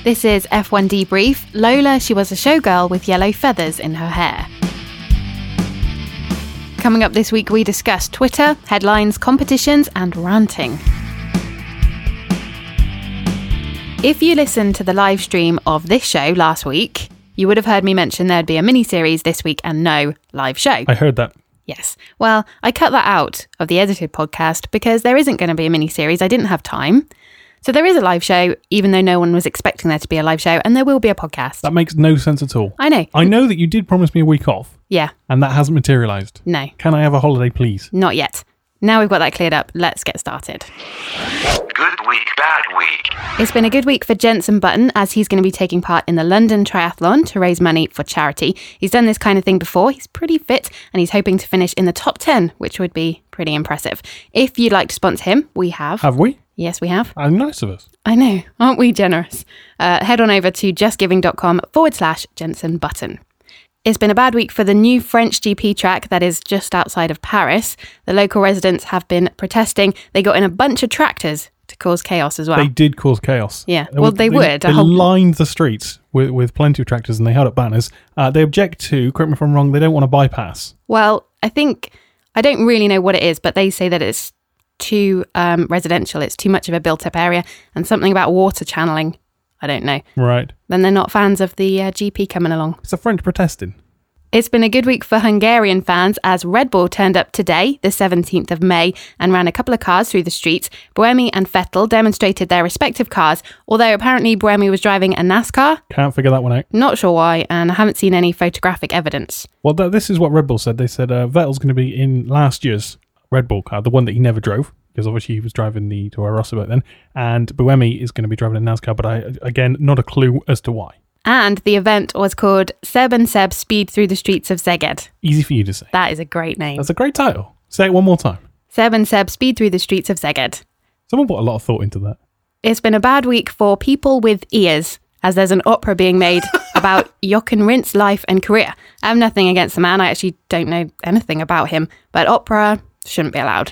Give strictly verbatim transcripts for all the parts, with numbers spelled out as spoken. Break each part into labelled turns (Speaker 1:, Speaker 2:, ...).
Speaker 1: This is F one Debrief. Lola, she was a showgirl with yellow feathers in her hair. Coming up this week, we discuss Twitter, headlines, competitions, and ranting. If you listened to the live stream of this show last week, you would have heard me mention there'd be a mini-series this week and no live show.
Speaker 2: I heard that.
Speaker 1: Yes. Well, I cut that out of the edited podcast because there isn't going to be a mini-series. I didn't have time. So there is a live show, even though no one was expecting there to be a live show, and there will be a podcast.
Speaker 2: That makes no sense at all.
Speaker 1: I know.
Speaker 2: I know that you did promise me a week off.
Speaker 1: Yeah.
Speaker 2: And that hasn't materialised.
Speaker 1: No.
Speaker 2: Can I have a holiday, please?
Speaker 1: Not yet. Now we've got that cleared up, let's get started.
Speaker 3: Good week, bad week.
Speaker 1: It's been a good week for Jenson Button, as he's going to be taking part in the London Triathlon to raise money for charity. He's done this kind of thing before, he's pretty fit, and he's hoping to finish in the top ten, which would be pretty impressive. If you'd like to sponsor him, we have.
Speaker 2: Have we?
Speaker 1: Yes, we have.
Speaker 2: How nice of us.
Speaker 1: I know, aren't we generous? Uh, head on over to justgiving.com forward slash Jenson Button. It's been a bad week for the new French G P track that is just outside of Paris. The local residents have been protesting. They got in a bunch of tractors to cause chaos as well.
Speaker 2: They did cause chaos.
Speaker 1: Yeah,
Speaker 2: There
Speaker 1: well,
Speaker 2: was-
Speaker 1: they would.
Speaker 2: They
Speaker 1: A whole-
Speaker 2: lined the streets with, with plenty of tractors and they held up banners. Uh, they object to, correct me if I'm wrong, they don't want to bypass.
Speaker 1: Well, I think, I don't really know what it is, but they say that it's too um, residential. It's too much of a built-up area, and something about water channeling. I don't know.
Speaker 2: Right.
Speaker 1: Then they're not fans of the uh, G P coming along.
Speaker 2: It's the French protesting.
Speaker 1: It's been a good week for Hungarian fans as Red Bull turned up today, the seventeenth of May, and ran a couple of cars through the streets. Buemi and Vettel demonstrated their respective cars, although apparently Buemi was driving a NASCAR.
Speaker 2: Can't figure that one out.
Speaker 1: Not sure why, and I haven't seen any photographic evidence.
Speaker 2: Well, th- this is what Red Bull said. They said uh, Vettel's going to be in last year's Red Bull car, the one that he never drove, because obviously he was driving the Toro Rosso back then, and Buemi is going to be driving a NASCAR, but I, again, not a clue as to why.
Speaker 1: And the event was called Seb and Seb Speed Through the Streets of Szeged.
Speaker 2: Easy for you to say.
Speaker 1: That is a great name.
Speaker 2: That's a great title. Say it one more time.
Speaker 1: Seb and Seb Speed Through the Streets of Szeged.
Speaker 2: Someone put a lot of thought into that.
Speaker 1: It's been a bad week for people with ears, as there's an opera being made about Jochen Rindt's life and career. I have nothing against the man. I actually don't know anything about him, but opera shouldn't be allowed.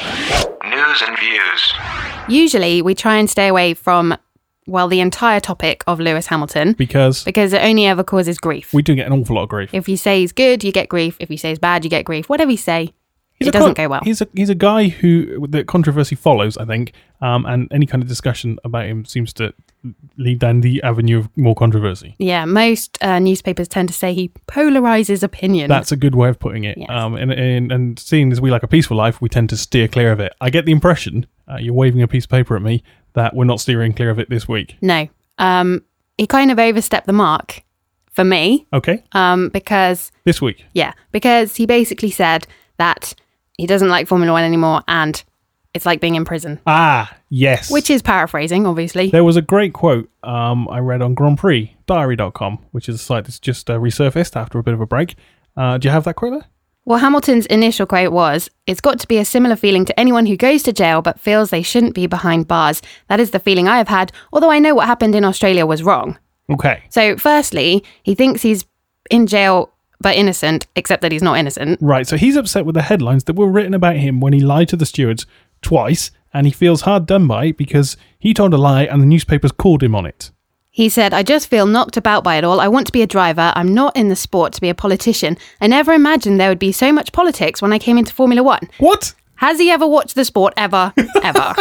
Speaker 3: News and views.
Speaker 1: Usually we try and stay away from, well, the entire topic of Lewis Hamilton,
Speaker 2: Because
Speaker 1: because it only ever causes grief.
Speaker 2: we do get an awful lot of grief.
Speaker 1: If you say he's good, you get grief. If you say he's bad, you get grief. Whatever you say,
Speaker 2: He's
Speaker 1: it
Speaker 2: a
Speaker 1: doesn't
Speaker 2: con-
Speaker 1: go well.
Speaker 2: He's a he's a guy who the controversy follows, I think, um, and any kind of discussion about him seems to lead down the avenue of more controversy.
Speaker 1: Yeah, most uh, newspapers tend to say he polarizes opinion.
Speaker 2: That's a good way of putting it.
Speaker 1: Yes.
Speaker 2: Um, and, and and seeing as we like a peaceful life, we tend to steer clear of it. I get the impression, uh, you're waving a piece of paper at me, that we're not steering clear of it this week.
Speaker 1: No, um, he kind of overstepped the mark for me,
Speaker 2: Okay,
Speaker 1: um, because,
Speaker 2: this week.
Speaker 1: yeah, because he basically said that he doesn't like Formula One anymore and it's like being in prison,
Speaker 2: Ah, yes.
Speaker 1: which is paraphrasing, obviously.
Speaker 2: There was a great quote um, I read on Grand Prix Diary dot com, which is a site that's just uh, resurfaced after a bit of a break. Uh, do you have that quote there?
Speaker 1: Well, Hamilton's initial quote was, "It's got to be a similar feeling to anyone who goes to jail but feels they shouldn't be behind bars. That is the feeling I have had, although I know what happened in Australia was wrong."
Speaker 2: Okay.
Speaker 1: So, firstly, he thinks he's in jail but innocent, except that he's not innocent.
Speaker 2: Right, so he's upset with the headlines that were written about him when he lied to the stewards twice, and he feels hard done by because he told a lie and the newspapers called him on it.
Speaker 1: He said, "I just feel knocked about by it all. I want to be a driver. I'm not in the sport to be a politician. I never imagined there would be so much politics when I came into Formula One."
Speaker 2: What?
Speaker 1: Has he ever watched the sport? Ever? Ever?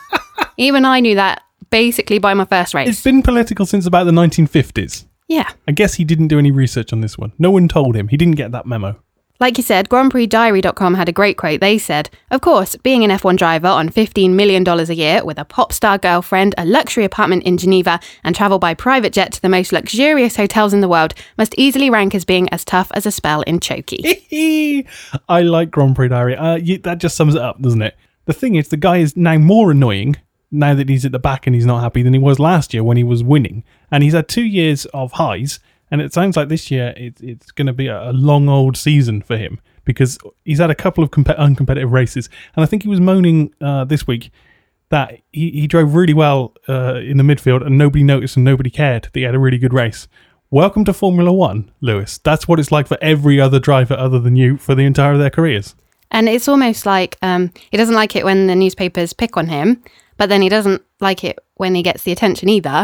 Speaker 1: Even I knew that basically by my first race.
Speaker 2: It's been political since about the nineteen fifties.
Speaker 1: Yeah.
Speaker 2: I guess he didn't do any research on this one. No one told him. He didn't get that memo.
Speaker 1: Like you said, Grand Prix Diary dot com had a great quote. They said, "Of course, being an F one driver on fifteen million dollars a year with a pop star girlfriend, a luxury apartment in Geneva, and travel by private jet to the most luxurious hotels in the world must easily rank as being as tough as a spell in Chokey."
Speaker 2: I like Grand Prix Diary. Uh, you, that just sums it up, doesn't it? The thing is, the guy is now more annoying now that he's at the back and he's not happy than he was last year when he was winning. And he's had two years of highs. And it sounds like this year it, it's going to be a, a long old season for him because he's had a couple of comp- uncompetitive races. And I think he was moaning uh, this week that he, he drove really well uh, in the midfield and nobody noticed and nobody cared that he had a really good race. Welcome to Formula One, Lewis. That's what it's like for every other driver other than you for the entire of their careers.
Speaker 1: And it's almost like um, he doesn't like it when the newspapers pick on him, but then he doesn't like it when he gets the attention either.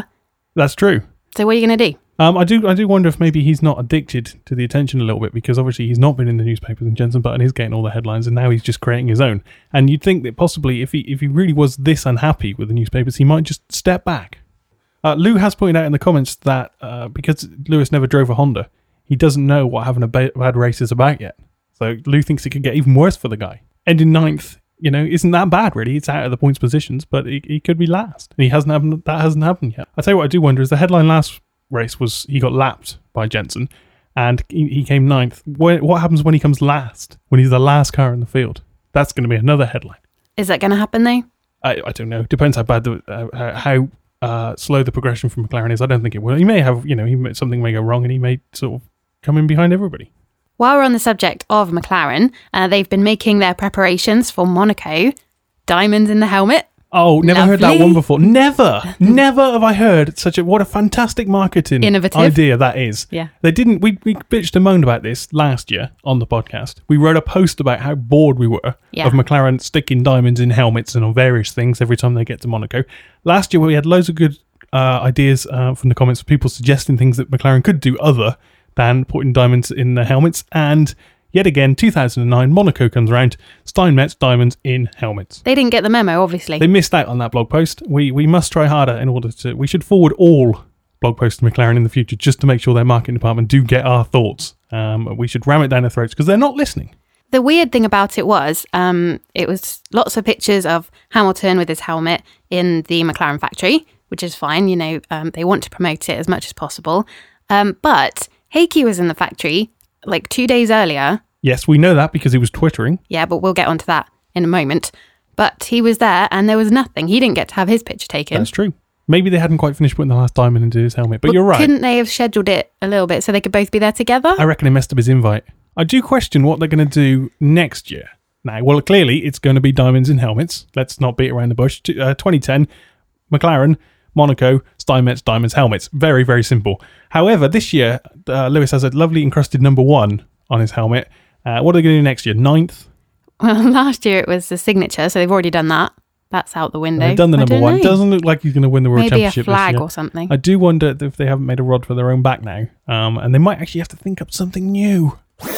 Speaker 2: That's true.
Speaker 1: So what are you going to do?
Speaker 2: Um, I do I do wonder if maybe he's not addicted to the attention a little bit, because obviously he's not been in the newspapers and Jensen Button is getting all the headlines, and now he's just creating his own. And you'd think that possibly if he if he really was this unhappy with the newspapers, he might just step back. Uh, Lou has pointed out in the comments that uh, because Lewis never drove a Honda, he doesn't know what having a ba- bad race is about yet. So Lou thinks it could get even worse for the guy. Ending ninth, you know, isn't that bad really. It's out of the points positions, but he, he could be last. And he hasn't happened, that hasn't happened yet. I tell you what I do wonder is the headline last race was he got lapped by Jensen and he, he came ninth. What, what happens when he comes last? When he's the last car in the field? That's going to be another headline.
Speaker 1: Is that going to happen though?
Speaker 2: I, I don't know. Depends how bad the uh, how uh, slow the progression from McLaren is. I don't think it will. He may have, you know, he may, something may go wrong and he may sort of come in behind everybody.
Speaker 1: While we're on the subject of McLaren, uh, they've been making their preparations for Monaco. Diamonds in the helmet.
Speaker 2: Oh, never
Speaker 1: Lovely.
Speaker 2: heard that one before. Never, never have I heard such a, what a fantastic marketing
Speaker 1: Innovative.
Speaker 2: idea that is.
Speaker 1: Yeah.
Speaker 2: They didn't, we, we bitched and moaned about this last year on the podcast. We wrote a post about how bored we were
Speaker 1: Yeah.
Speaker 2: of McLaren sticking diamonds in helmets and on various things every time they get to Monaco. Last year we had loads of good uh, ideas uh, from the comments of people suggesting things that McLaren could do other than putting diamonds in their helmets, and yet again, two thousand nine, Monaco comes around, Steinmetz diamonds in helmets.
Speaker 1: They didn't get the memo, obviously.
Speaker 2: They missed out on that blog post. We we must try harder in order to... We should forward all blog posts to McLaren in the future just to make sure their marketing department do get our thoughts. Um, we should ram it down their throats because they're not listening.
Speaker 1: The weird thing about it was, um, it was lots of pictures of Hamilton with his helmet in the McLaren factory, which is fine. You know, um, they want to promote it as much as possible. Um, but Heikki was in the factory like two days earlier.
Speaker 2: Yes, we know that because he was twittering.
Speaker 1: Yeah, but we'll get onto that in a moment. But he was there and there was nothing. He didn't get to have his picture taken.
Speaker 2: That's true. Maybe they hadn't quite finished putting the last diamond into his helmet, but,
Speaker 1: But
Speaker 2: you're right.
Speaker 1: Couldn't they have scheduled it a little bit so they could both be there together?
Speaker 2: I reckon he messed up his invite. I do question what they're going to do next year. Now, well, clearly it's going to be diamonds in helmets. Let's not beat around the bush. T- uh, twenty ten, McLaren, Monaco, Steinmetz, diamonds, helmets. Very, very simple. However, this year, uh, Lewis has a lovely encrusted number one on his helmet. Uh, what are they going to do next year? Ninth?
Speaker 1: Well, last year it was the signature, so they've already done that. That's out the window.
Speaker 2: They've done the
Speaker 1: I
Speaker 2: number
Speaker 1: don't
Speaker 2: one.
Speaker 1: know.
Speaker 2: Doesn't look like he's going to win the World
Speaker 1: Maybe a
Speaker 2: Championship
Speaker 1: flag
Speaker 2: this year.
Speaker 1: or something.
Speaker 2: I do wonder if they haven't made a rod for their own back now. Um, and they might actually have to think up something new.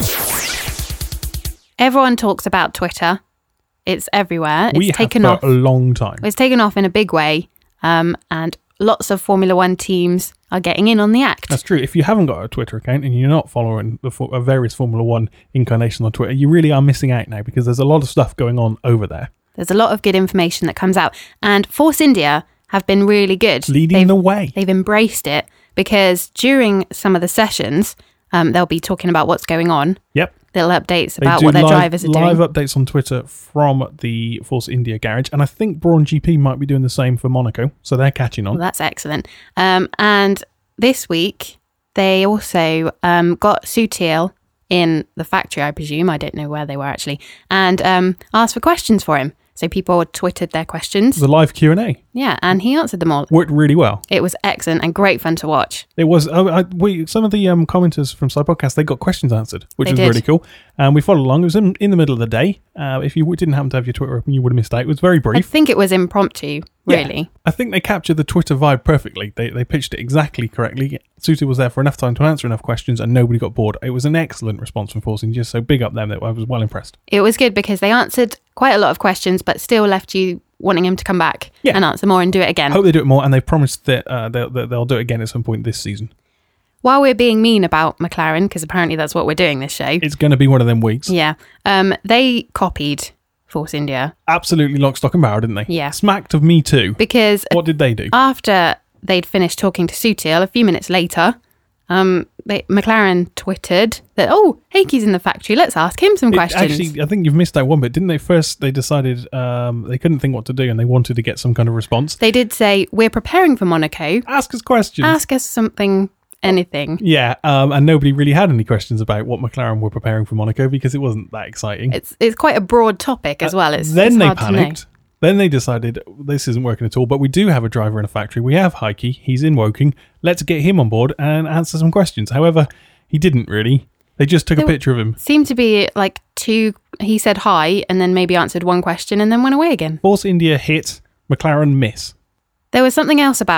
Speaker 1: Everyone talks about Twitter. It's everywhere. It's
Speaker 2: we have
Speaker 1: taken
Speaker 2: for
Speaker 1: off.
Speaker 2: a long time.
Speaker 1: It's taken off in a big way. Um, and lots of Formula One teams are getting in on the act.
Speaker 2: That's true. If you haven't got a Twitter account and you're not following the fo- uh, various Formula One incarnations on Twitter, you really are missing out now because there's a lot of stuff going on over there.
Speaker 1: There's a lot of good information that comes out. And Force India have been really good.
Speaker 2: Leading
Speaker 1: they've,
Speaker 2: the way.
Speaker 1: They've embraced it because during some of the sessions, um, they'll be talking about what's going on.
Speaker 2: Yep.
Speaker 1: Little updates
Speaker 2: They
Speaker 1: about
Speaker 2: do
Speaker 1: what their
Speaker 2: live,
Speaker 1: drivers are
Speaker 2: live
Speaker 1: doing.
Speaker 2: updates on Twitter from the Force India garage. And I think Brawn G P might be doing the same for Monaco. So they're catching on.
Speaker 1: Well, that's excellent. Um, and this week, they also um, got Sutil in the factory, I presume. I don't know where they were actually. And um, asked for questions for him. So people twittered their questions.
Speaker 2: The live Q and A.
Speaker 1: Yeah, and he answered them all.
Speaker 2: Worked really well.
Speaker 1: It was excellent and great fun to watch.
Speaker 2: It was. Oh, I, we some of the um, commenters from Side Podcast, they got questions answered, which
Speaker 1: They
Speaker 2: was
Speaker 1: did.
Speaker 2: really cool. And we followed along. It was in, in the middle of the day. Uh, if you didn't happen to have your Twitter open, you would have missed out. It was very
Speaker 1: I
Speaker 2: brief.
Speaker 1: think it was impromptu, really.
Speaker 2: Yeah. I think they captured the Twitter vibe perfectly. They they pitched it exactly correctly. Suti was there for enough time to answer enough questions, and nobody got bored. It was an excellent response from Force India. So big up them. That I was well impressed.
Speaker 1: It was good because they answered quite a lot of questions, but still left you wanting him to come back
Speaker 2: Yeah.
Speaker 1: and answer more and do it again.
Speaker 2: Hope they do it more, and they promised that uh, they'll, that they'll do it again at some point this season.
Speaker 1: While we're being mean about McLaren, because apparently that's what we're doing this show.
Speaker 2: It's going to be one of them weeks.
Speaker 1: Yeah. Um, they copied Force India
Speaker 2: Absolutely lock, stock, and barrel, didn't they?
Speaker 1: Yeah.
Speaker 2: Smacked of Me Too.
Speaker 1: because
Speaker 2: What did they do?
Speaker 1: after they'd finished talking to Sutil, a few minutes later, um, they, McLaren twittered that, oh, Heikki's in the factory. Let's ask him some
Speaker 2: It-
Speaker 1: questions.
Speaker 2: Actually, I think you've missed that one bit, didn't they? First, they decided um, they couldn't think what to do, and they wanted to get some kind of response.
Speaker 1: They did say, we're preparing for Monaco.
Speaker 2: Ask us questions.
Speaker 1: Ask us something, anything.
Speaker 2: Yeah, um, and nobody really had any questions about what McLaren were preparing for Monaco because it wasn't that exciting.
Speaker 1: It's it's quite a broad topic as well. It's,
Speaker 2: then
Speaker 1: it's
Speaker 2: they
Speaker 1: hard to know.
Speaker 2: panicked. Then they decided this isn't working at all, but we do have a driver in a factory. We have Heikki. He's in Woking. Let's get him on board and answer some questions. However, he didn't really. They just took
Speaker 1: They
Speaker 2: a
Speaker 1: were-
Speaker 2: picture of him.
Speaker 1: Seemed to be like two, he said hi and then maybe answered one question and then went away again.
Speaker 2: Force India hit, McLaren miss.
Speaker 1: There was something else about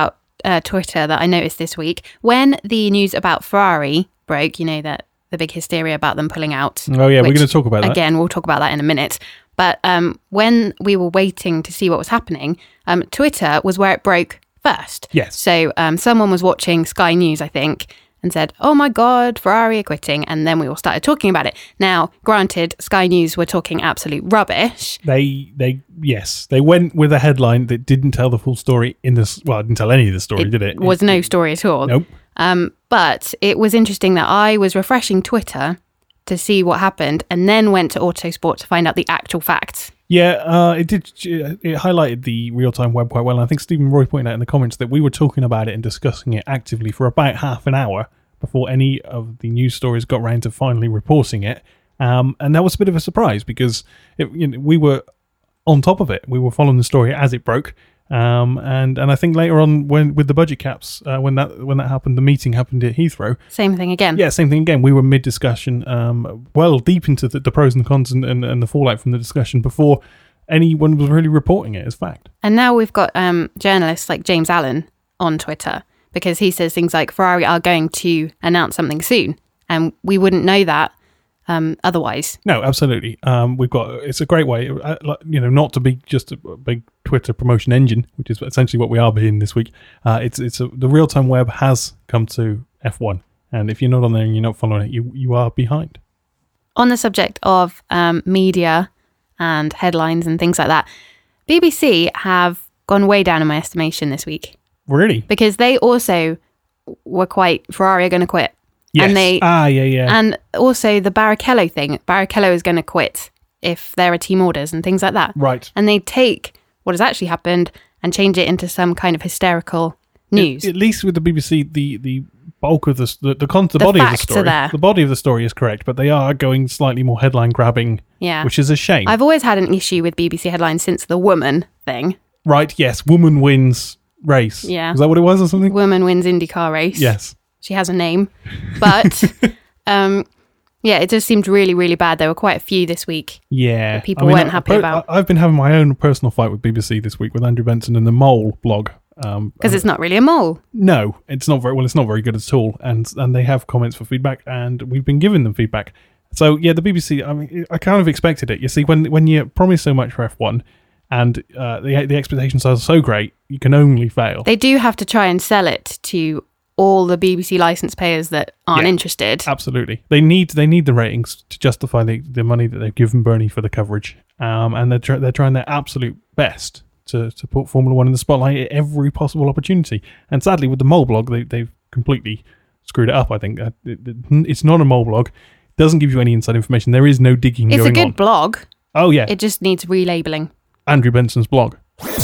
Speaker 1: uh, Twitter that I noticed this week. When the news about Ferrari broke, you know, that the big hysteria about them pulling out.
Speaker 2: Oh, yeah, we're
Speaker 1: which,
Speaker 2: going to talk about that.
Speaker 1: Again, we'll talk about that in a minute. But um, when we were waiting to see what was happening, um, Twitter was where it broke first.
Speaker 2: Yes.
Speaker 1: So um, someone was watching Sky News, I think, and said, oh my God, Ferrari are quitting. And then we all started talking about it. Now, granted, Sky News were talking absolute rubbish.
Speaker 2: They, they, yes, they went with a headline that didn't tell the full story in this. Well, it didn't tell any of the story,
Speaker 1: it
Speaker 2: did it?
Speaker 1: was
Speaker 2: it,
Speaker 1: no story at all.
Speaker 2: Nope.
Speaker 1: Um, but it was interesting that I was refreshing Twitter to see what happened and then went to Autosport to find out the actual facts.
Speaker 2: Yeah, uh, it did. It highlighted the real-time web quite well. And I think Stephen Roy pointed out in the comments that we were talking about it and discussing it actively for about half an hour before any of the news stories got round to finally reporting it. Um, and that was a bit of a surprise because it, you know, we were on top of it. We were following the story as it broke. Um, and, and I think later on, when with the budget caps, uh, when that when that happened, the meeting happened at Heathrow.
Speaker 1: Same thing again.
Speaker 2: Yeah, same thing again. We were mid-discussion, um, well deep into the, the pros and cons and, and, and the fallout from the discussion before anyone was really reporting it as fact.
Speaker 1: And now we've got um, journalists like James Allen on Twitter because he says things like Ferrari are going to announce something soon. And we wouldn't know that um, otherwise.
Speaker 2: No, absolutely. Um, we've got, it's a great way, uh, you know, not to be just a big Twitter promotion engine, which is essentially what we are being this week. Uh, it's it's a, the real-time web has come to F one. And if you're not on there and you're not following it, you, you are behind.
Speaker 1: On the subject of um, media and headlines and things like that, B B C have gone way down in my estimation this week.
Speaker 2: Really?
Speaker 1: Because they also were quite, Ferrari are going to quit.
Speaker 2: Yes.
Speaker 1: And they,
Speaker 2: ah, yeah, yeah.
Speaker 1: And also the Barrichello thing. Barrichello is going to quit if there are team orders and things like that.
Speaker 2: Right.
Speaker 1: And they take what has actually happened and change it into some kind of hysterical news.
Speaker 2: At, at least with the B B C, the, the bulk of the the, the, con- the,
Speaker 1: The
Speaker 2: body of the
Speaker 1: facts
Speaker 2: story,
Speaker 1: are there.
Speaker 2: the body of the story is correct, but they are going slightly more headline grabbing,
Speaker 1: Yeah.
Speaker 2: which is a shame.
Speaker 1: I've always had an issue with B B C headlines since the woman thing.
Speaker 2: Right? Yes. Woman wins race.
Speaker 1: Yeah.
Speaker 2: Was that what it was or something?
Speaker 1: Woman wins IndyCar race.
Speaker 2: Yes.
Speaker 1: She has a name. But, um, yeah, it just seemed really, really bad. There were quite a few this week.
Speaker 2: Yeah.
Speaker 1: that people weren't happy
Speaker 2: per-
Speaker 1: about.
Speaker 2: I've been having my own personal fight with B B C this week with Andrew Benson and the Mole blog. Um,
Speaker 1: Because it's not really a mole.
Speaker 2: No, it's not very well. It's not very good at all, and and they have comments for feedback, and we've been giving them feedback. So yeah, the B B C. I mean, I kind of expected it. You see, when when you promise so much for F one, and uh, the the expectations are so great, you can only fail.
Speaker 1: They do have to try and sell it to all the B B C license payers that aren't
Speaker 2: Yeah.
Speaker 1: interested.
Speaker 2: Absolutely, they need they need the ratings to justify the, the money that they've given Bernie for the coverage, um, and they're tr- they're trying their absolute best to, to put Formula One in the spotlight at every possible opportunity. And sadly, with the Mole blog, they, they've completely screwed it up. I think uh, it, it, it's not a Mole blog; it doesn't give you any inside information. There is no digging
Speaker 1: It's
Speaker 2: going
Speaker 1: a good
Speaker 2: on.
Speaker 1: blog.
Speaker 2: Oh yeah,
Speaker 1: It just needs relabeling.
Speaker 2: Andrew Benson's blog.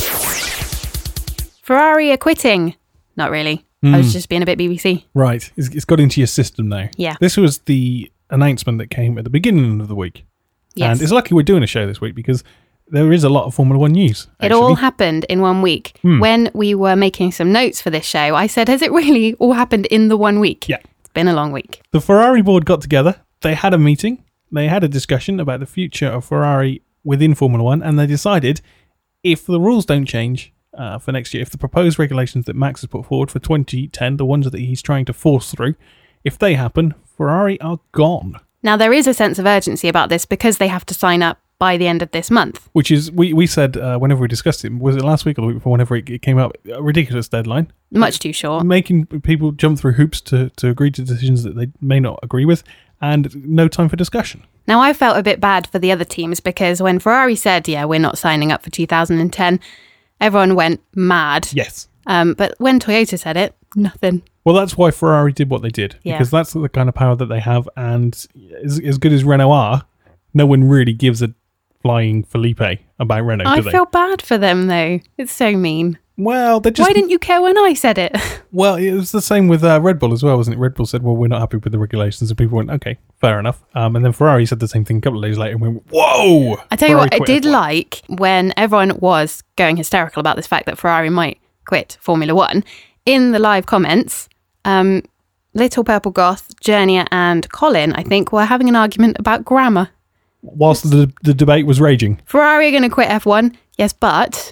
Speaker 1: Ferrari are quitting. Not really. I was just being a bit B B C.
Speaker 2: Right, it's, it's got into your system now.
Speaker 1: Yeah.
Speaker 2: This was the announcement that came at the beginning of the week,
Speaker 1: Yes.
Speaker 2: and it's lucky we're doing a show this week because there is a lot of Formula One news.
Speaker 1: It
Speaker 2: actually.
Speaker 1: all happened in one week.
Speaker 2: Hmm.
Speaker 1: When we were making some notes for this show, I said, has it really all happened in the one week?
Speaker 2: Yeah.
Speaker 1: It's been a long week.
Speaker 2: The Ferrari board got together. They had a meeting. They had a discussion about the future of Ferrari within Formula One, and they decided if the rules don't change uh, for next year, if the proposed regulations that Max has put forward for twenty ten, the ones that he's trying to force through, if they happen, Ferrari are gone.
Speaker 1: Now, there is a sense of urgency about this because they have to sign up by the end of this month.
Speaker 2: Which is, we, we said uh, whenever we discussed it, was it last week or the week before, whenever it, it came up, a ridiculous deadline.
Speaker 1: Much too short.
Speaker 2: Making people jump through hoops to, to agree to decisions that they may not agree with, and no time for discussion.
Speaker 1: Now, I felt a bit bad for the other teams because when Ferrari said, yeah, we're not signing up for two thousand ten, everyone went mad.
Speaker 2: Yes.
Speaker 1: Um, but when Toyota said it, nothing.
Speaker 2: Well, that's why Ferrari did what they did,
Speaker 1: Yeah.
Speaker 2: because that's the kind of power that they have, and as, as good as Renault are, no one really gives a flying Felipe about Renault,
Speaker 1: I
Speaker 2: do they?
Speaker 1: feel bad for them, though. It's so mean.
Speaker 2: Well, they're just...
Speaker 1: Why didn't you care when I said it?
Speaker 2: Well, it was the same with uh, Red Bull as well, wasn't it? Red Bull said, well, we're not happy with the regulations, and people went, okay, fair enough. Um, and then Ferrari said the same thing a couple of days later and went, whoa!
Speaker 1: I tell you
Speaker 2: Ferrari
Speaker 1: what, I
Speaker 2: quit
Speaker 1: did
Speaker 2: F one.
Speaker 1: like when everyone was going hysterical about this fact that Ferrari might quit Formula One. In the live comments, um, Little Purple Goth, Journey and Colin, I think, were having an argument about grammar.
Speaker 2: Whilst the, the debate was raging.
Speaker 1: Ferrari are going to quit F one, yes, but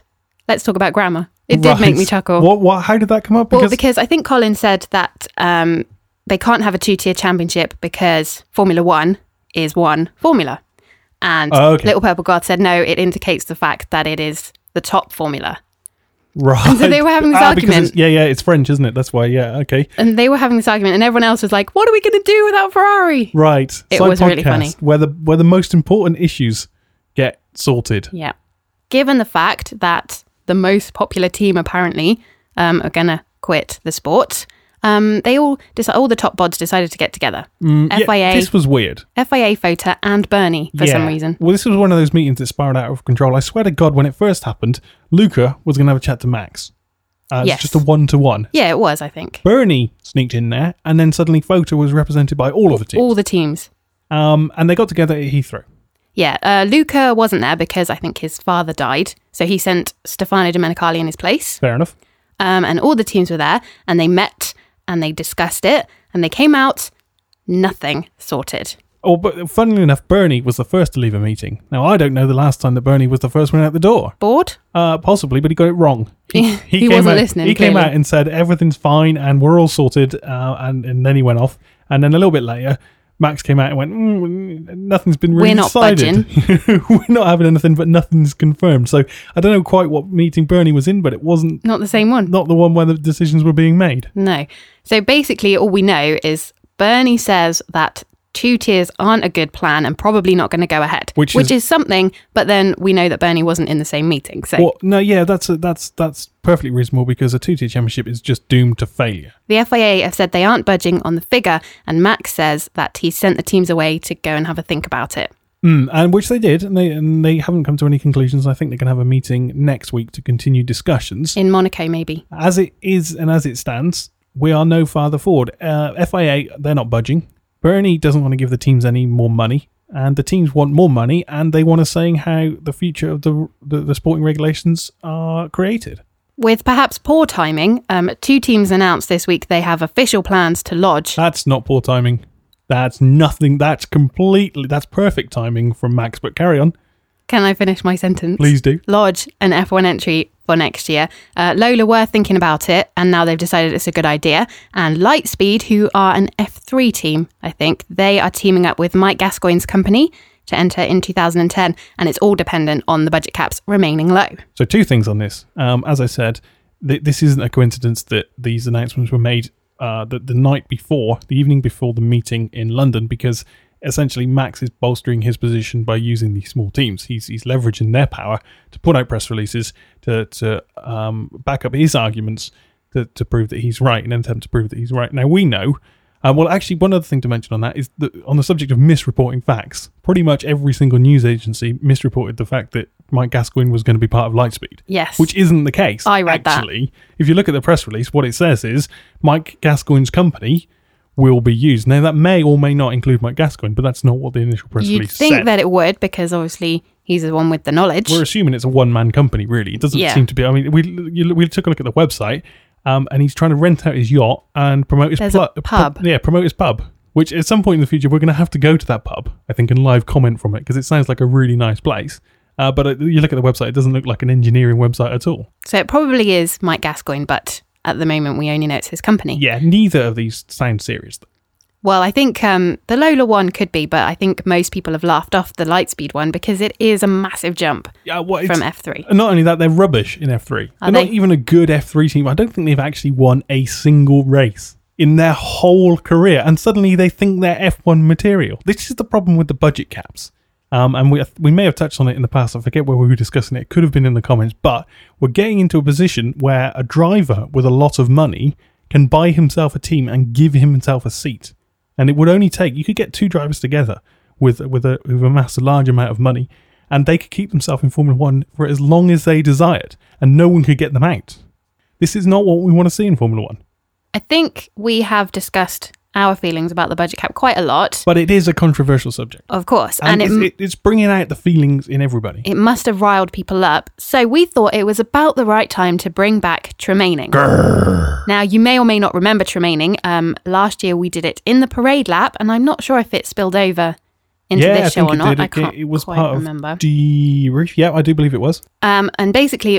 Speaker 1: let's talk about grammar. It did
Speaker 2: Right.
Speaker 1: make me chuckle.
Speaker 2: What? What? How did that come up?
Speaker 1: Well, because I think Colin said that um, they can't have a two-tier championship because Formula One is one formula. And
Speaker 2: Oh, okay.
Speaker 1: Little Purple God said, no, it indicates the fact that it is the top formula.
Speaker 2: right.
Speaker 1: And so they were having this
Speaker 2: Ah, because
Speaker 1: argument.
Speaker 2: it's- Yeah, yeah, it's French, isn't it? That's why. Yeah, okay.
Speaker 1: And they were having this argument, and everyone else was like, what are we going to do without Ferrari?
Speaker 2: Right.
Speaker 1: It
Speaker 2: Side
Speaker 1: was really
Speaker 2: podcast,
Speaker 1: funny.
Speaker 2: Where the where the most important issues get sorted.
Speaker 1: Yeah. Given the fact that the most popular team apparently um, are going to quit the sport, um, they all, deci- all the top bods decided to get together.
Speaker 2: Mm,
Speaker 1: F I A,
Speaker 2: Yeah, this was weird.
Speaker 1: F I A, FOTA, and Bernie for
Speaker 2: Yeah.
Speaker 1: some reason.
Speaker 2: Well, this was one of those meetings that spiraled out of control. I swear to God, when it first happened, Luca was going to have a chat to Max. Uh,
Speaker 1: Yes.
Speaker 2: It's just a one-to-one.
Speaker 1: Yeah, it was, I think.
Speaker 2: Bernie sneaked in there, and then suddenly FOTA was represented by all of the teams.
Speaker 1: All the teams.
Speaker 2: Um, and they got together at Heathrow.
Speaker 1: Yeah, uh, Luca wasn't there because I think his father died. So he sent Stefano Domenicali in his place.
Speaker 2: Fair enough.
Speaker 1: Um, and all the teams were there and they met and they discussed it and they came out, nothing sorted.
Speaker 2: Oh, but funnily enough, Bernie was the first to leave a meeting. Now, I don't know the last time that Bernie was the first one out the door.
Speaker 1: Bored?
Speaker 2: Uh, possibly, but he got it wrong.
Speaker 1: He
Speaker 2: came
Speaker 1: wasn't
Speaker 2: out,
Speaker 1: listening,
Speaker 2: He came
Speaker 1: clearly.
Speaker 2: out and said everything's fine and we're all sorted, uh, and, and then he went off. And then a little bit later, Max came out and went, mm, nothing's been really
Speaker 1: We're not
Speaker 2: decided. We're not having anything, but nothing's confirmed. So I don't know quite what meeting Bernie was in, but it wasn't
Speaker 1: Not the same one.
Speaker 2: not the one where the decisions were being made.
Speaker 1: No. So basically, all we know is Bernie says that two tiers aren't a good plan and probably not going to go ahead,
Speaker 2: Which
Speaker 1: which
Speaker 2: is-
Speaker 1: is something. But then we know that Bernie wasn't in the same meeting. So
Speaker 2: Well, no, yeah, that's a, that's that's perfectly reasonable because a two-tier championship is just doomed to failure.
Speaker 1: the F I A have said they aren't budging on the figure, and Max says that he sent the teams away to go and have a think about it.
Speaker 2: Mm, and which they did, and they and they haven't come to any conclusions. I think they're going to have a meeting next week to continue discussions.
Speaker 1: In Monaco, maybe.
Speaker 2: As it is and as it stands, we are no farther forward. Uh, F I A, they're not budging. Bernie doesn't want to give the teams any more money, and the teams want more money, and they want to say how the future of the the, the sporting regulations are created.
Speaker 1: With perhaps poor timing, um, two teams announced this week they have official plans to lodge.
Speaker 2: That's not poor timing. That's nothing. That's completely. That's perfect timing from Max. But carry on,
Speaker 1: Can I finish my sentence?
Speaker 2: please do.
Speaker 1: Lodge an F one entry for next year. Uh, Lola were thinking about it, and now they've decided it's a good idea. And Lightspeed, who are an F three team, I think, they are teaming up with Mike Gascoigne's company to enter in two thousand ten, and it's all dependent on the budget caps remaining low.
Speaker 2: So two things on this. Um, as I said, th- this isn't a coincidence that these announcements were made uh, the, the night before, the evening before the meeting in London, because essentially Max is bolstering his position by using these small teams. He's he's leveraging their power to put out press releases to to um, back up his arguments to, to prove that he's right, and then attempt to prove that he's right. Now we know. Um, well, actually, one other thing to mention on that is that on the subject of misreporting facts, pretty much every single news agency misreported the fact that Mike Gascoigne was going to be part of Lightspeed.
Speaker 1: Yes.
Speaker 2: Which isn't the case.
Speaker 1: I read that.
Speaker 2: Actually, if you look at the press release, what it says is Mike Gascoigne's company will be used. Now, that may or may not include Mike Gascoigne, but that's not what the initial press
Speaker 1: You'd
Speaker 2: release
Speaker 1: think
Speaker 2: said.
Speaker 1: that it would, because obviously he's the one with the knowledge.
Speaker 2: We're assuming it's a one-man company, really. It doesn't
Speaker 1: Yeah.
Speaker 2: seem to be. I mean, we you, we took a look at the website, um, and he's trying to rent out his yacht and promote his
Speaker 1: There's
Speaker 2: pl-
Speaker 1: a pub.
Speaker 2: yeah, promote his pub. Which at some point in the future we're going to have to go to that pub, I think, and live comment from it because it sounds like a really nice place. Uh, but uh, you look at the website; it doesn't look like an engineering website at all.
Speaker 1: So it probably is Mike Gascoigne, but at the moment we only know it's his company.
Speaker 2: Yeah, neither of these sound serious.
Speaker 1: Well, I think um, the Lola one could be, but I think most people have laughed off the Lightspeed one because it is a massive jump
Speaker 2: Yeah, well, it's,
Speaker 1: from F three.
Speaker 2: and not only that, they're rubbish in F three.
Speaker 1: Are
Speaker 2: They're not
Speaker 1: they?
Speaker 2: even a good F three team. I don't think they've actually won a single race in their whole career, and suddenly they think they're F one material. This is the problem with the budget caps. Um, and we we may have touched on it in the past. I forget where we were discussing it. It could have been in the comments, but we're getting into a position where a driver with a lot of money can buy himself a team and give himself a seat. And it would only take, you could get two drivers together with with a who've amassed a large amount of money, and they could keep themselves in Formula One for as long as they desired, and no one could get them out. This is not what we want to see in Formula One.
Speaker 1: I think we have discussed our feelings about the budget cap quite a lot,
Speaker 2: But it is a controversial subject.
Speaker 1: of course,
Speaker 2: And,
Speaker 1: and,
Speaker 2: it's,
Speaker 1: it,
Speaker 2: it, it's bringing out the feelings in everybody.
Speaker 1: it must have riled people up. So we thought it was about the right time to bring back Tremaining. Now, you may or may not remember Tremaining. Um, last year we did it in the parade lap, and I'm not sure if it spilled over into
Speaker 2: yeah,
Speaker 1: this
Speaker 2: I
Speaker 1: show
Speaker 2: think
Speaker 1: or
Speaker 2: it
Speaker 1: not.
Speaker 2: did.
Speaker 1: I
Speaker 2: It,
Speaker 1: can't
Speaker 2: it was
Speaker 1: quite
Speaker 2: part
Speaker 1: remember.
Speaker 2: of D-Reef. Yeah, I do believe it was.
Speaker 1: Um, and basically,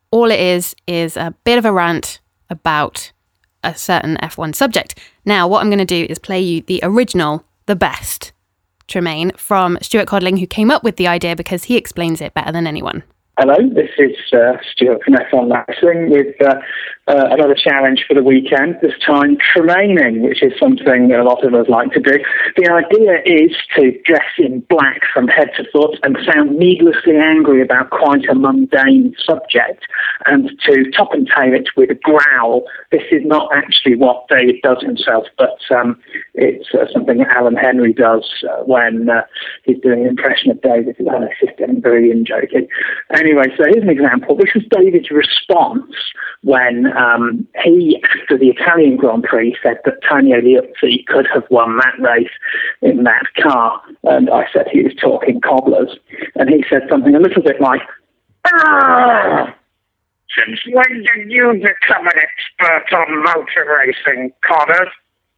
Speaker 1: all it is is a bit of a rant about a certain F one subject. Now, what I'm going to do is play you the original, the best Tremaine from Stuart Codling, who came up with the idea because he explains it better than anyone.
Speaker 4: Hello, this is uh, Stuart from F one Racing with uh, uh, another challenge for the weekend, this time Tremaining, which is something a lot of us like to do. The idea is to dress in black from head to foot and sound needlessly angry about quite a mundane subject, and to top and tail it with a growl. This is not actually what David does himself, but um, it's uh, something that Alan Henry does uh, when uh, he's doing an impression of David. Oh, it's just getting very in-joking. Anyway, so here's an example. This was David's response when um, he, after the Italian Grand Prix, said that Tonio Liuzzi could have won that race in that car. And I said he was talking cobblers. And he said something a little bit like, "Ah, since when did you become an expert on motor racing, Connors?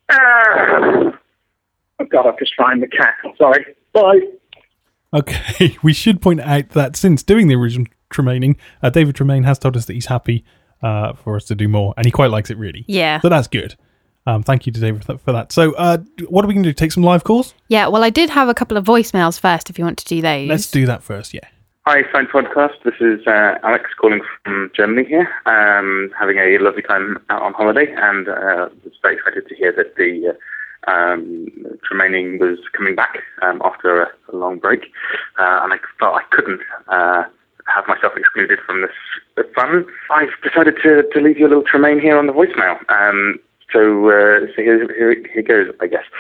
Speaker 4: Ah." Oh, God, I've just found the cat. Sorry. Bye.
Speaker 2: Okay, we should point out that since doing the original Tremaining, uh, David Tremaine has told us that he's happy uh, for us to do more, and he quite likes it, really.
Speaker 1: Yeah.
Speaker 2: So that's good. Um, thank you to David for that. So uh, what are we going to do? Take some live calls?
Speaker 1: Yeah, well, I did have a couple of voicemails first, if you want to do those.
Speaker 2: Let's do that first, yeah.
Speaker 5: Hi, Fine Podcast. This is uh, Alex calling from Germany here. Um, having a lovely time out on holiday, and uh, was very excited to hear that the uh, um, Tremaining was coming back um, after a, a long break, uh, and I felt I couldn't uh, have myself excluded from this fun. I've decided to, to leave you a little Tremaine here on the voicemail. Um, so uh, so here, here, here goes, I guess.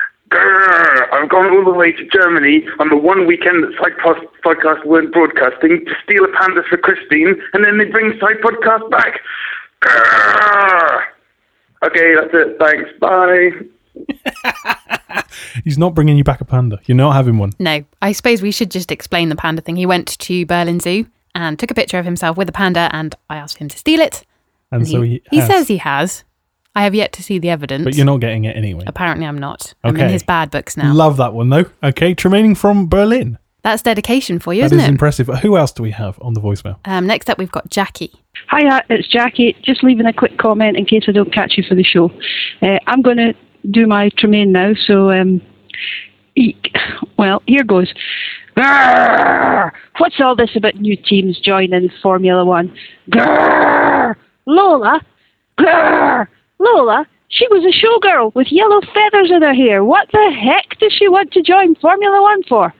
Speaker 5: Grrr, I've gone all the way to Germany on the one weekend that Side Pod- Podcast weren't broadcasting to steal a panda for Christine, and then they bring Side Podcast back. Grrr. Okay, that's it. Thanks. Bye.
Speaker 2: He's not bringing you back a panda. You're not having one.
Speaker 1: No, I suppose we should just explain the panda thing. He went to Berlin Zoo and took a picture of himself with a panda, and I asked him to steal it.
Speaker 2: And,
Speaker 1: and
Speaker 2: so
Speaker 1: he,
Speaker 2: he
Speaker 1: he
Speaker 2: has.
Speaker 1: says he has. I have yet to see the evidence.
Speaker 2: But you're not getting it anyway.
Speaker 1: Apparently I'm not. I'm
Speaker 2: Okay.
Speaker 1: in his bad books now.
Speaker 2: Love that one, though. Okay, Tremaining from Berlin.
Speaker 1: That's dedication for you,
Speaker 2: That
Speaker 1: isn't
Speaker 2: is
Speaker 1: it?
Speaker 2: impressive. Who else do we have on the voicemail?
Speaker 1: Um, next up, we've got Jackie.
Speaker 6: Hiya, it's Jackie. Just leaving a quick comment in case I don't catch you for the show. Uh, I'm going to do my Tremaine now, so um, eek. Well, here goes. Grrr! What's all this about new teams joining Formula One? Grrr! Lola? Grrr! Lola? She was a showgirl with yellow feathers in her hair. What the heck does she want to join Formula One for?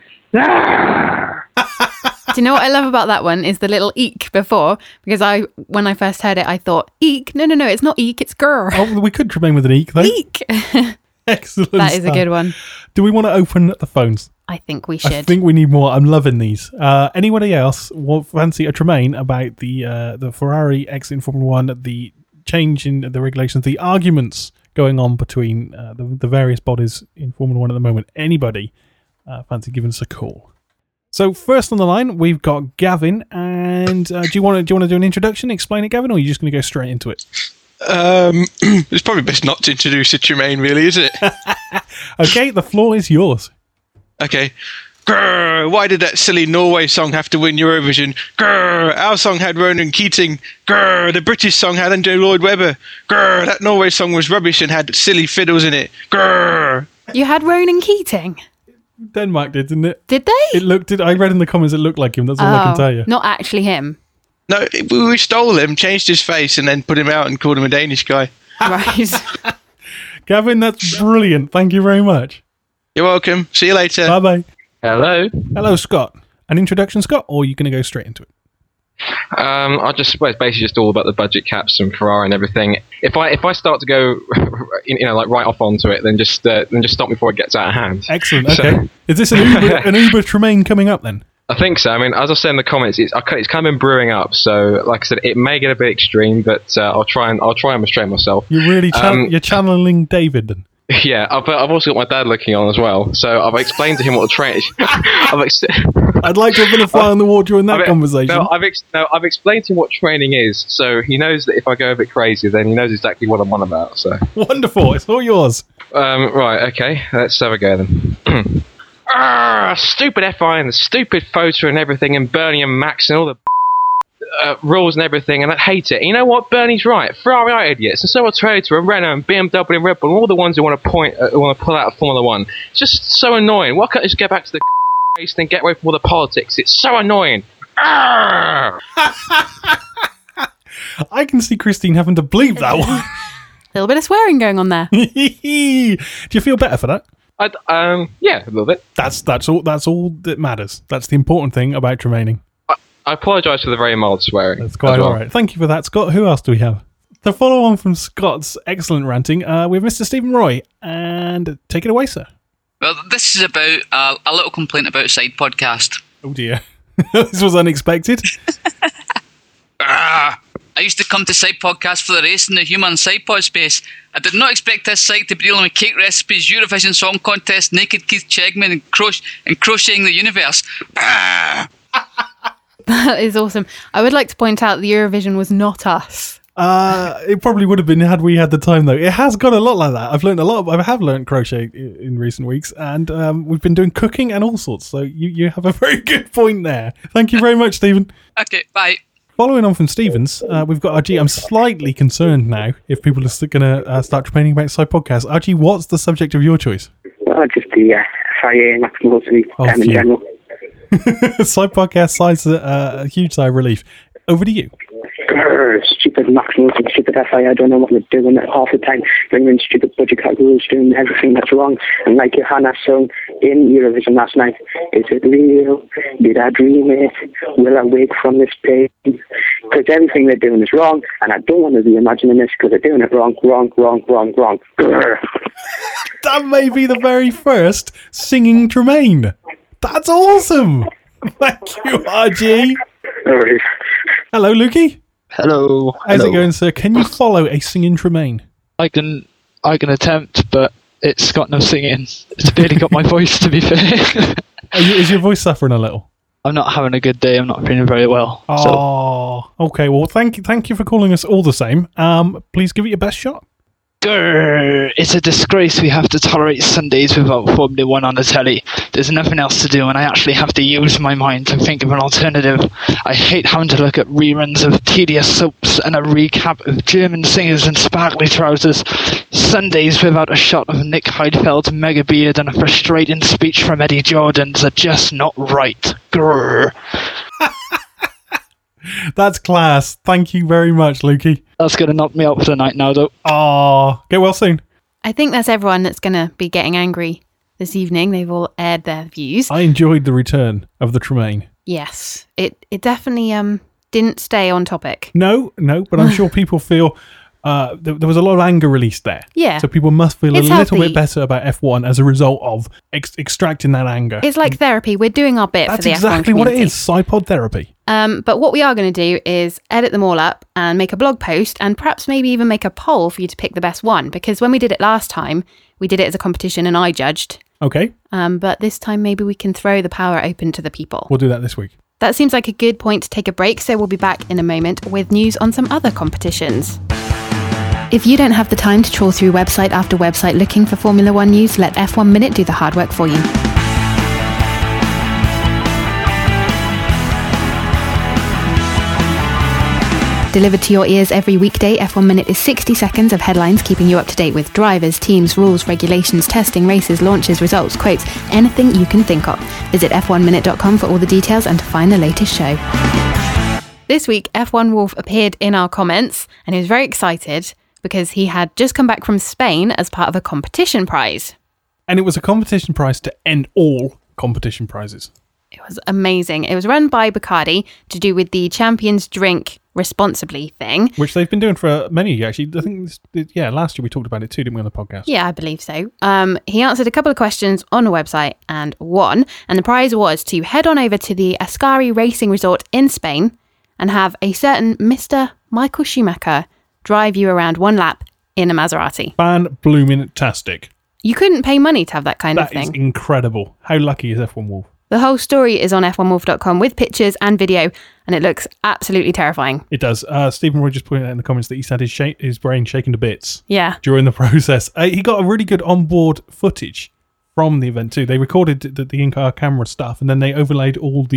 Speaker 6: Grrr!
Speaker 1: Do you know what I love about that one is the little eek before, because I, when I first heard it, I thought, eek? No, no, no, it's not eek, it's grrr.
Speaker 2: Oh, we could Tremaine with an eek, though.
Speaker 1: Eek!
Speaker 2: Excellent.
Speaker 1: That is a
Speaker 2: stuff.
Speaker 1: good one.
Speaker 2: Do we want to open the phones?
Speaker 1: I think we should.
Speaker 2: I think we need more. I'm loving these. Uh, anybody else want fancy a Tremaine about the uh, the Ferrari exit in Formula One, the change in the regulations, the arguments going on between uh, the, the various bodies in Formula One at the moment? Anybody uh, fancy giving us a call? So first on the line, we've got Gavin. And uh, do you want to do you want to do an introduction, explain it, Gavin, or are you just going to go straight into it?
Speaker 7: Um, it's probably best not to introduce a Tremaine, really, is it?
Speaker 2: Okay, the floor is yours.
Speaker 7: Okay. Grrr, why did that silly Norway song have to win Eurovision? Grrr, our song had Ronan Keating. Grrr, the British song had Andrew Lloyd Webber. Grrr, that Norway song was rubbish and had silly fiddles in it. Grrr.
Speaker 1: You had Ronan Keating?
Speaker 2: Denmark did, didn't it?
Speaker 1: Did they?
Speaker 2: It looked. I read in the comments it looked like him. That's all I
Speaker 1: Oh,
Speaker 2: can tell you.
Speaker 1: not actually him.
Speaker 7: No, we we stole him, changed his face, and then put him out and called him a Danish guy.
Speaker 1: Right.
Speaker 2: Gavin, that's brilliant. Thank you very much.
Speaker 7: You're welcome. See you later.
Speaker 2: Bye bye.
Speaker 8: Hello.
Speaker 2: Hello, Scott. An introduction, Scott, or are you going to go straight into it?
Speaker 8: Um, I just well, it's basically just all about the budget caps and Ferrari and everything. If I if I start to go, you know, like right off onto it, then just uh, then just stop me before it gets out of hand.
Speaker 2: Excellent.
Speaker 8: So-
Speaker 2: Okay. Is this an Uber, an Uber Tremaine coming up then?
Speaker 8: I think so. I mean, as I said in the comments, it's it's kind of been brewing up. So, like I said, it may get a bit extreme, but uh, I'll try and I'll try and restrain myself.
Speaker 2: You're really chan-
Speaker 8: Um,
Speaker 2: you're channeling David then.
Speaker 8: Yeah, I've, I've also got my dad looking on as well. So I've explained to him what the train is. I've ex-
Speaker 2: I'd like to have been a fly on the wall during that
Speaker 8: I've,
Speaker 2: conversation.
Speaker 8: No, I've ex- no, I've explained to him what training is, so he knows that if I go a bit crazy, then he knows exactly what I'm on about. So
Speaker 2: Wonderful. It's all yours.
Speaker 8: um, right, okay, let's have a go then. Ah, stupid F I and the stupid photo and everything, and Bernie and Max and all the uh, rules and everything, and I hate it. And you know what? Bernie's right. Ferrari are idiots, and so are Toyota and Renault and B M W and Red Bull, and all the ones who want to point, uh, who want to pull out of Formula One. It's just so annoying. Why can't I just get back to the race and get away from all the politics? It's so annoying.
Speaker 2: I can see Christine having to bleep that one.
Speaker 1: A little bit of swearing going on there.
Speaker 2: Do you feel better for that?
Speaker 8: I'd, um, yeah, a little bit.
Speaker 2: That's that's all. That's all that matters. That's the important thing about tremaining.
Speaker 8: I, I apologise for the very mild swearing.
Speaker 2: That's quite
Speaker 8: well.
Speaker 2: all right. Thank you for that, Scott. Who else do we have? To follow on from Scott's excellent ranting, uh, we have Mister Stephen Roy, and take it away, sir.
Speaker 9: Well, this is about uh, a little complaint about Side Podcast.
Speaker 2: Oh dear, this was unexpected.
Speaker 9: Ah, I used to come to Side Podcast for the race in the human sidepod space. I did not expect this site to be dealing with cake recipes, Eurovision Song Contest, naked Keith Chegman, and, cro- and crocheting the universe. Ah.
Speaker 1: That is awesome. I would like to point out the Eurovision was not us.
Speaker 2: Uh, it probably would have been had we had the time, though. It has got a lot like that. I've learned a lot. Of, I have learned crochet in, in recent weeks, and um, we've been doing cooking and all sorts. So you, you have a very good point there. Thank you very much, Stephen.
Speaker 9: Okay, bye.
Speaker 2: Following on from Stevens, uh, we've got R G. I'm slightly concerned now if people are going to uh, start complaining about Side Podcast. R G, what's the subject of your choice?
Speaker 10: Well, just the uh, F I A and maximum velocity
Speaker 2: Oh,
Speaker 10: um, in
Speaker 2: phew.
Speaker 10: general.
Speaker 2: Side Podcast sighs a, a huge sigh of relief. Over to you.
Speaker 10: Grr, stupid maximum velocity, stupid F I A. I don't know what they're doing half the time. Bringing in stupid budget cut rules, doing everything that's wrong. And like Johanna sung in Eurovision last night, is it real? Did I dream it? Will I wake from this pain? Because everything they're doing is wrong, and I don't want to be imagining this because they're doing it wrong, wrong, wrong, wrong, wrong. Grr.
Speaker 2: That may be the very first singing Tremaine. That's awesome. Thank you, R G. Hello, Lukey.
Speaker 11: Hello.
Speaker 2: How's
Speaker 11: Hello.
Speaker 2: it going, sir? Can you follow a singing Tremaine?
Speaker 11: I can, I can attempt, but it's got no singing. It's barely got my voice, to be fair.
Speaker 2: Are you, is your voice suffering a little?
Speaker 11: I'm not having a good day. I'm not feeling very well. So
Speaker 2: Oh, okay. Well, thank you, thank you for calling us all the same. Um, please give it your best shot.
Speaker 11: Grr, it's a disgrace we have to tolerate Sundays without Formula One on the telly. There's nothing else to do, and I actually have to use my mind to think of an alternative. I hate having to look at reruns of tedious soaps and a recap of German singers in sparkly trousers. Sundays without a shot of Nick Heidfeld's mega beard and a frustrating speech from Eddie Jordan's are just not right. Grr.
Speaker 2: That's class. Thank you very much, Lukey.
Speaker 11: That's going to knock me out for the night now, though.
Speaker 2: Oh, get well soon.
Speaker 1: I think that's everyone that's going to be getting angry this evening. They've all aired their views.
Speaker 2: I enjoyed the return of the Tremaine.
Speaker 1: Yes, it, it definitely um didn't stay on topic.
Speaker 2: No, no, but I'm sure people feel uh, there, there was a lot of anger released there.
Speaker 1: Yeah.
Speaker 2: So people must feel
Speaker 1: It's
Speaker 2: a little
Speaker 1: healthy.
Speaker 2: bit better about F one as a result of ex- extracting that anger.
Speaker 1: It's like therapy. We're doing our bit
Speaker 2: That's
Speaker 1: for the F one
Speaker 2: exactly what it
Speaker 1: community.
Speaker 2: is. Sidepod therapy.
Speaker 1: Um, but what we are going to do is edit them all up and make a blog post and perhaps maybe even make a poll for you to pick the best one. Because when we did it last time, we did it as a competition and I judged.
Speaker 2: Okay.
Speaker 1: Um, but this time maybe we can throw the power open to the people.
Speaker 2: We'll do that this week.
Speaker 1: That seems like a good point to take a break, so we'll be back in a moment with news on some other competitions. If you don't have the time to trawl through website after website looking for Formula One news, let F one Minute do the hard work for you. Delivered to your ears every weekday, F one Minute is sixty seconds of headlines keeping you up to date with drivers, teams, rules, regulations, testing, races, launches, results, quotes, anything you can think of. Visit f one minute dot com for all the details and to find the latest show. This week, F one Wolf appeared in our comments and he was very excited because he had just come back from Spain as part of a competition prize.
Speaker 2: And it was a competition prize to end all competition prizes.
Speaker 1: It was amazing. It was run by Bacardi to do with the Champions Drink Responsibly thing.
Speaker 2: Which they've been doing for many years. Actually, I think, this, yeah, last year we talked about it too, didn't we, on the podcast?
Speaker 1: Yeah, I believe so. Um, he answered a couple of questions on the website and won. And the prize was to head on over to the Ascari Racing Resort in Spain and have a certain Mister Michael Schumacher drive you around one lap in a Maserati.
Speaker 2: Fan-blooming-tastic.
Speaker 1: You couldn't pay money to have that kind
Speaker 2: That
Speaker 1: of thing.
Speaker 2: is incredible. How lucky is F one Wolf?
Speaker 1: The whole story is on f one wolf dot com with pictures and video, and it looks absolutely terrifying.
Speaker 2: It does. Uh, Stephen Roy just pointed out in the comments that he's had his, sh- his brain shaken to bits
Speaker 1: Yeah.
Speaker 2: during the process. Uh, he got a really good onboard footage from the event too. They recorded the, the in-car camera stuff, and then they overlaid all the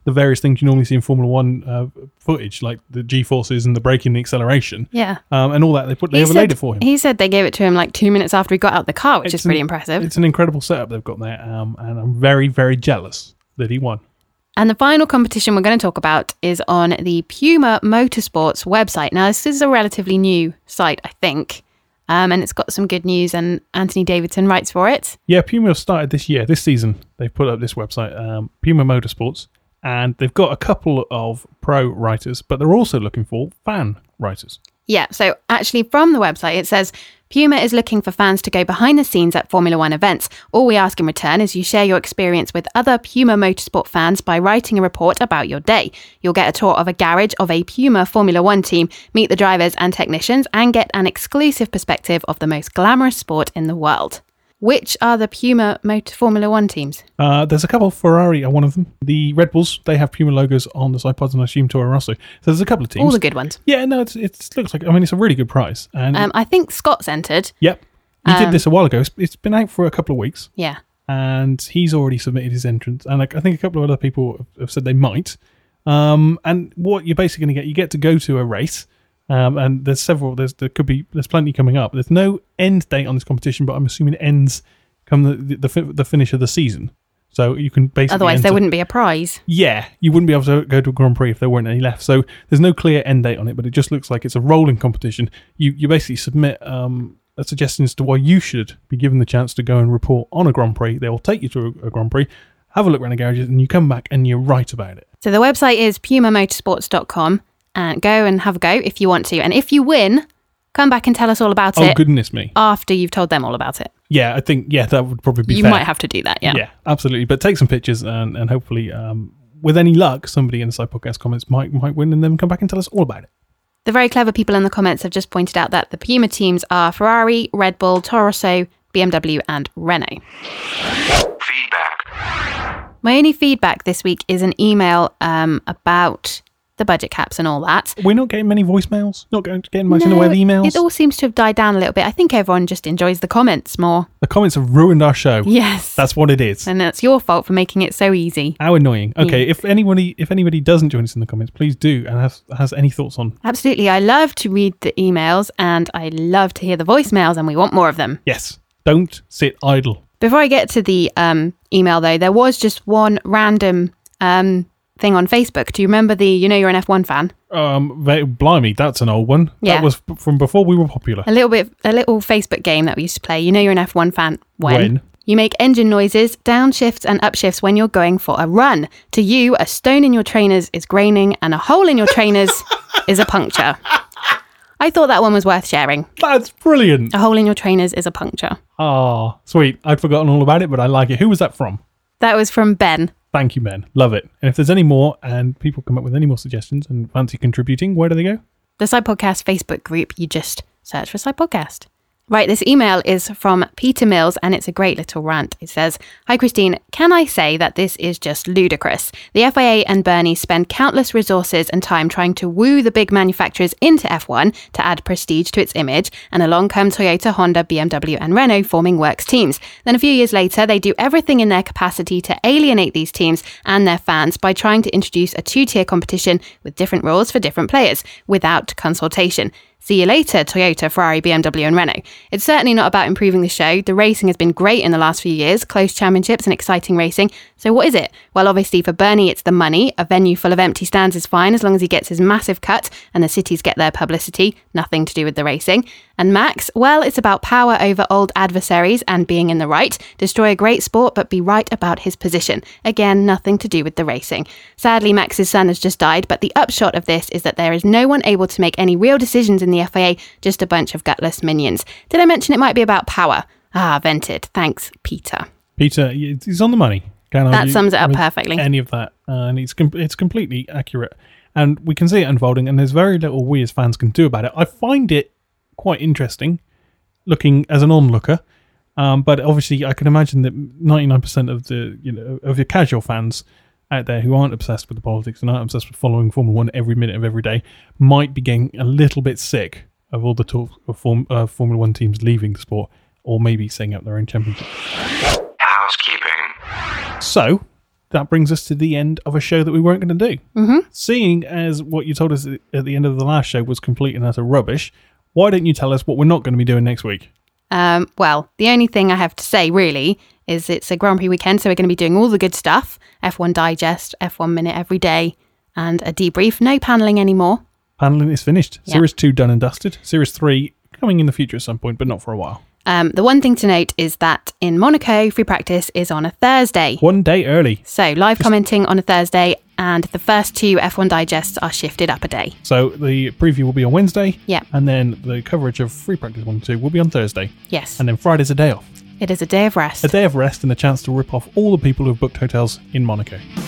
Speaker 2: the various things you normally see in Formula One uh, footage, like the G-forces and the braking and the acceleration.
Speaker 1: Yeah.
Speaker 2: Um, and all that. They put they
Speaker 1: He
Speaker 2: overlaid
Speaker 1: said-
Speaker 2: it for him.
Speaker 1: He said they gave it to him like two minutes after he got out the car, which
Speaker 2: It's
Speaker 1: is pretty
Speaker 2: an-
Speaker 1: impressive.
Speaker 2: It's an incredible setup they've got there, um, and I'm very, very jealous that he won.
Speaker 1: And the final competition we're going to talk about is on the Puma Motorsports website. Now, this is a relatively new site, I think, um, and it's got some good news, and Anthony Davidson writes for it.
Speaker 2: Yeah, Puma have started this year, this season. They've put up this website, um, Puma Motorsports, and they've got a couple of pro writers, but they're also looking for fan writers.
Speaker 1: Yeah, so actually from the website, it says, Puma is looking for fans to go behind the scenes at Formula One events. All we ask in return is you share your experience with other Puma Motorsport fans by writing a report about your day. You'll get a tour of a garage of a Puma Formula One team, meet the drivers and technicians, and get an exclusive perspective of the most glamorous sport in the world. Which are the Puma Motor Formula One teams?
Speaker 2: Uh, there's a couple. Ferrari are one of them. The Red Bulls, they have Puma logos on the side pods, and I assume Toro Rosso. So there's a couple of teams.
Speaker 1: All the good ones.
Speaker 2: Yeah, no, it's, it looks like, I mean, it's a really good prize. And
Speaker 1: Um, I think Scott's entered.
Speaker 2: Yep. He
Speaker 1: Um,
Speaker 2: did this a while ago. It's, it's been out for a couple of weeks.
Speaker 1: Yeah.
Speaker 2: And he's already submitted his entrance. And I, I think a couple of other people have, have said they might. Um, and what you're basically going to get, you get to go to a race. Um, and there's several, there's there could be, there's plenty coming up. There's no end date on this competition, but I'm assuming it ends come the the, the, fi- the finish of the season. So you can basically
Speaker 1: Otherwise,
Speaker 2: enter,
Speaker 1: there wouldn't be a prize.
Speaker 2: Yeah, you wouldn't be able to go to a Grand Prix if there weren't any left. So there's no clear end date on it, but it just looks like it's a rolling competition. You you basically submit um, a suggestion as to why you should be given the chance to go and report on a Grand Prix. They will take you to a, a Grand Prix, have a look around the garages, and you come back and you write about it.
Speaker 1: So the website is puma motorsports dot com, and go and have a go if you want to. And if you win, come back and tell us all about
Speaker 2: Oh,
Speaker 1: it
Speaker 2: goodness me.
Speaker 1: after you've told them all about it.
Speaker 2: Yeah, I think, yeah, that would probably be
Speaker 1: You
Speaker 2: fair.
Speaker 1: might have to do that, yeah.
Speaker 2: Yeah, absolutely. But take some pictures and, and hopefully, um, with any luck, somebody in the Side Podcast comments might might win and then come back and tell us all about it.
Speaker 1: The very clever people in the comments have just pointed out that the Puma teams are Ferrari, Red Bull, Toro Rosso, B M W and Renault.
Speaker 3: Feedback.
Speaker 1: My only feedback this week is an email um, about the budget caps and all that.
Speaker 2: We're not getting many voicemails, not getting, getting much in the way of emails.
Speaker 1: It all seems to have died down a little bit. I think everyone just enjoys the comments more.
Speaker 2: The comments have ruined our show.
Speaker 1: Yes.
Speaker 2: That's what it is.
Speaker 1: And that's your fault for making it so easy.
Speaker 2: How annoying. Okay,
Speaker 1: Yeah.
Speaker 2: if anybody if anybody doesn't join us in the comments, please do and has has any thoughts on.
Speaker 1: Absolutely. I love to read the emails and I love to hear the voicemails, and we want more of them.
Speaker 2: Yes. Don't sit idle.
Speaker 1: Before I get to the um, email, though, there was just one random um, thing on Facebook. Do you remember the You Know You're an F one Fan?
Speaker 2: Um, they- blimey, that's an old one.
Speaker 1: Yeah.
Speaker 2: That was f- from before we were popular.
Speaker 1: A little bit, a little Facebook game that we used to play. You know you're an F one fan when,
Speaker 2: When?
Speaker 1: you make engine noises, downshifts and upshifts when you're going for a run. To you, a stone in your trainers is graining and a hole in your trainers is a puncture. I thought that one was worth sharing.
Speaker 2: That's brilliant.
Speaker 1: A hole in your trainers is a puncture.
Speaker 2: Ah, sweet. I'd forgotten all about it, but I like it. Who was that from?
Speaker 1: That was from Ben.
Speaker 2: Thank you, Ben. Love it. And if there's any more and people come up with any more suggestions and fancy contributing, where do they go?
Speaker 1: The Side Podcast Facebook group, you just search for Side Podcast. Right, this email is from Peter Mills and it's a great little rant. It says, "Hi Christine, can I say that this is just ludicrous? The F I A and Bernie spend countless resources and time trying to woo the big manufacturers into F one to add prestige to its image, and along come Toyota, Honda, B M W and Renault forming works teams. Then a few years later, they do everything in their capacity to alienate these teams and their fans by trying to introduce a two-tier competition with different rules for different players without consultation. See you later, Toyota, Ferrari, B M W and Renault. It's certainly not about improving the show. The racing has been great in the last few years, close championships and exciting racing. So what is it? Well, obviously for Bernie, it's the money. A venue full of empty stands is fine as long as he gets his massive cut and the cities get their publicity. Nothing to do with the racing. And Max, well, it's about power over old adversaries and being in the right. Destroy a great sport, but be right about his position. Again, nothing to do with the racing. Sadly, Max's son has just died, but the upshot of this is that there is no one able to make any real decisions in the F I A, just a bunch of gutless minions. Did I mention it might be about power? Ah, vented. Thanks, Peter."
Speaker 2: Peter, he's on the money. Can't
Speaker 1: That
Speaker 2: argue
Speaker 1: sums it up
Speaker 2: with
Speaker 1: perfectly.
Speaker 2: Any of that. Uh, and it's, com- it's completely accurate. And we can see it unfolding, and there's very little we as fans can do about it. I find it quite interesting, looking as an onlooker. Um, but obviously, I can imagine that ninety-nine percent of the you know of your casual fans out there who aren't obsessed with the politics and aren't obsessed with following Formula One every minute of every day might be getting a little bit sick of all the talk of form, uh, Formula One teams leaving the sport, or maybe setting up their own championship.
Speaker 3: Housekeeping.
Speaker 2: So, that brings us to the end of a show that we weren't going to do.
Speaker 1: Mm-hmm.
Speaker 2: Seeing as what you told us at the end of the last show was complete and utter rubbish, why don't you tell us what we're not going to be doing next week?
Speaker 1: Um, well, the only thing I have to say, really, is it's a Grand Prix weekend, so we're going to be doing all the good stuff. F one Digest, F one Minute every day, and a debrief. No panelling anymore.
Speaker 2: Panelling is finished.
Speaker 1: Yeah.
Speaker 2: Series two done and dusted. Series three coming in the future at some point, but not for a while.
Speaker 1: Um, the one thing to note is that in Monaco, free practice is on a Thursday.
Speaker 2: One day early.
Speaker 1: So live commenting on a Thursday, and the first two F one Digests are shifted up a day.
Speaker 2: So the preview will be on Wednesday.
Speaker 1: Yeah.
Speaker 2: And then the coverage of free practice one and two will be on Thursday.
Speaker 1: Yes.
Speaker 2: And then Friday's a day off.
Speaker 1: It is a day of rest.
Speaker 2: A day of rest and a chance to rip off all the people who have booked hotels in Monaco.